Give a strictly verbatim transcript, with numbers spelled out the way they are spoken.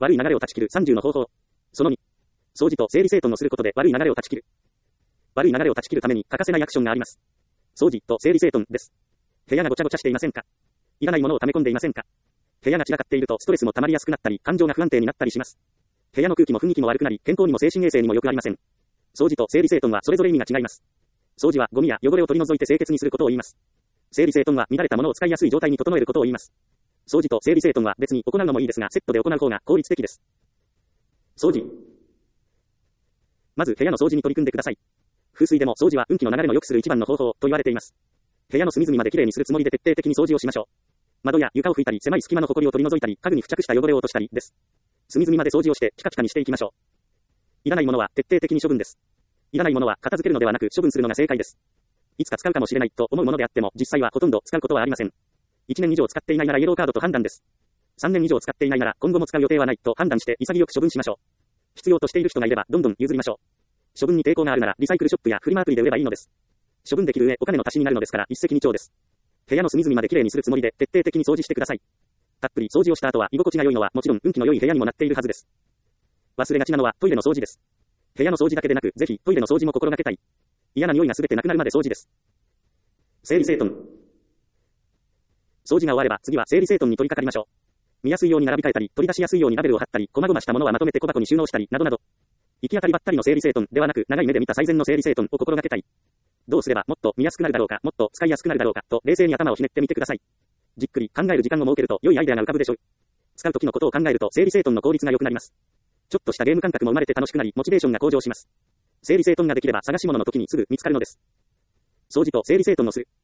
悪い流れを断ち切るさんじゅうの方法。そのに。掃除と整理整頓をすることで悪い流れを断ち切る。悪い流れを断ち切るために欠かせないアクションがあります。掃除と整理整頓です。部屋がごちゃごちゃしていませんか？いらないものを溜め込んでいませんか？部屋が散らかっているとストレスも溜まりやすくなったり、感情が不安定になったりします。部屋の空気も雰囲気も悪くなり、健康にも精神衛生にも良くありません。掃除と整理整頓はそれぞれ意味が違います。掃除はゴミや汚れを取り除いて清潔にすることを言います。整理整頓は乱れたものを使いやすい状態に整えることを言います。掃除と整理整頓は別に行うのもいいですが、セットで行う方が効率的です。掃除。まず部屋の掃除に取り組んでください。風水でも掃除は運気の流れの良くする一番の方法と言われています。部屋の隅々まできれいにするつもりで徹底的に掃除をしましょう。窓や床を拭いたり、狭い隙間の埃を取り除いたり、家具に付着した汚れを落としたりです。隅々まで掃除をしてピカピカにしていきましょう。いらないものは徹底的に処分です。いらないものは片付けるのではなく処分するのが正解です。いつか使うかもしれないと思うものであっても、実際はほとんど使うことはありません。いちねん以上使っていないならイエローカードと判断です。さんねん以上使っていないなら今後も使う予定はないと判断して潔く処分しましょう。必要としている人がいればどんどん譲りましょう。処分に抵抗があるならリサイクルショップやフリマアプリで売ればいいのです。処分できる上お金の足しになるのですから一石二鳥です。部屋の隅々まできれいにするつもりで徹底的に掃除してください。たっぷり掃除をした後は居心地が良いのはもちろん運気の良い部屋にもなっているはずです。忘れがちなのはトイレの掃除です。部屋の掃除だけでなくぜひトイレの掃除も心がけたい。嫌な匂いがすべてなくなるまで掃除です。整理整頓。掃除が終われば次は整理整頓に取り掛かりましょう。見やすいように並び替えたり、取り出しやすいようにラベルを貼ったり、細々したものはまとめて小箱に収納したり、などなど。行き当たりばったりの整理整頓ではなく、長い目で見た最善の整理整頓を心がけたい。どうすればもっと見やすくなるだろうか、もっと使いやすくなるだろうか、と冷静に頭をひねってみてください。じっくり考える時間を設けると良いアイデアが浮かぶでしょう。使う時のことを考えると整理整頓の効率が良くなります。ちょっとしたゲーム感覚も生まれて楽しくなり、モチベーションが向上します。整理整頓ができれば探し物の時にすぐ見つかるのです。掃除と整理整頓をする。